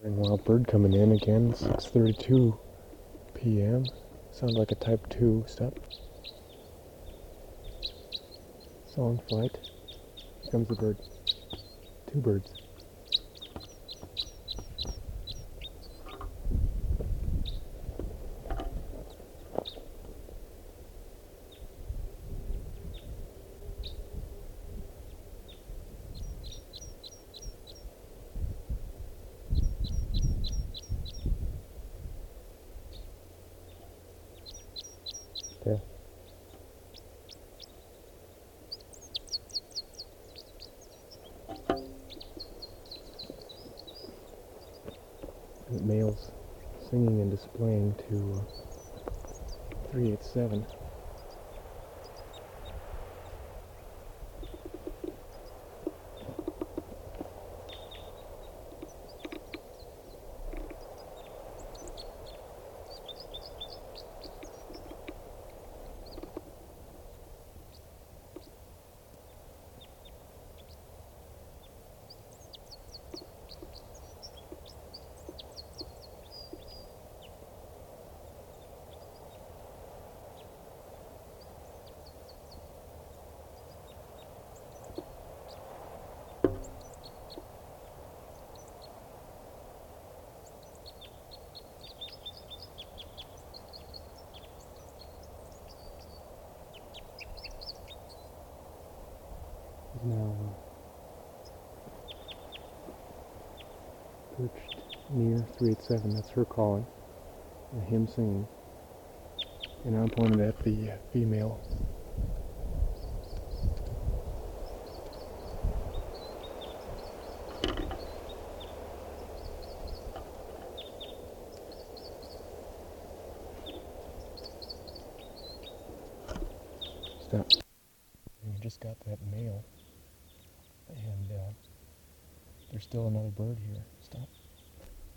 Wild bird coming in again, 6:32 p.m. Sounds like a type 2 step. Song flight. Here comes the bird. Two birds. Yeah. Males singing and displaying to 387. He's now perched near 387. That's her calling, and him singing. And I'm pointed at the female. Stop. And we just got that male, and there's still another bird here.